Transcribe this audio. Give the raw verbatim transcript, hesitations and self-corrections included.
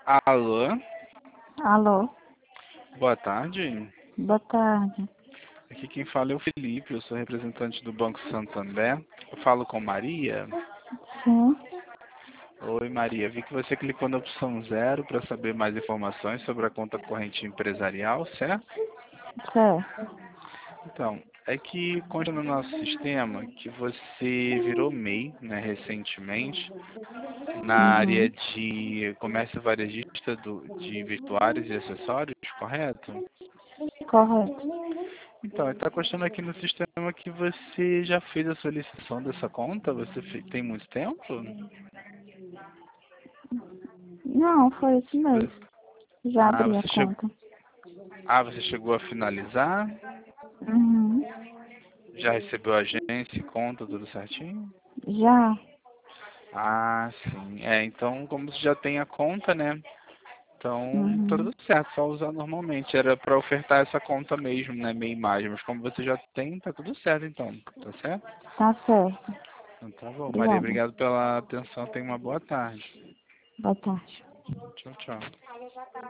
Alô, Alô, boa tarde. boa tarde. Aqui quem fala é o Felipe, eu sou representante do Banco Santander. Eu falo com Maria. Sim, Oi, Maria. Vi que você clicou na opção zero para saber mais informações sobre a conta corrente empresarial, certo? certo. Então, é que consta no nosso sistema que você virou M E I, né, recentemente, na área Uhum. de comércio varejista do, de vestuários e acessórios, correto? Correto. Então, está constando aqui no sistema que você já fez a solicitação dessa conta? Você fe- tem muito tempo? Não, foi esse mês. Você- Já Ah, abri a você chegou, conta. ah, você chegou a finalizar? Uhum. Já recebeu a agência e conta, tudo certinho? Já. Ah, sim. É, então, como você já tem a conta, né? Então, tá Uhum. tudo certo, só usar normalmente. Era para ofertar essa conta mesmo, né? Meia imagem. Mas como você já tem, tá tudo certo então. Tá certo? Tá certo. Então tá bom. Maria, Obrigada. obrigado pela atenção. Tenha uma boa tarde. Boa tarde. Tchau, tchau.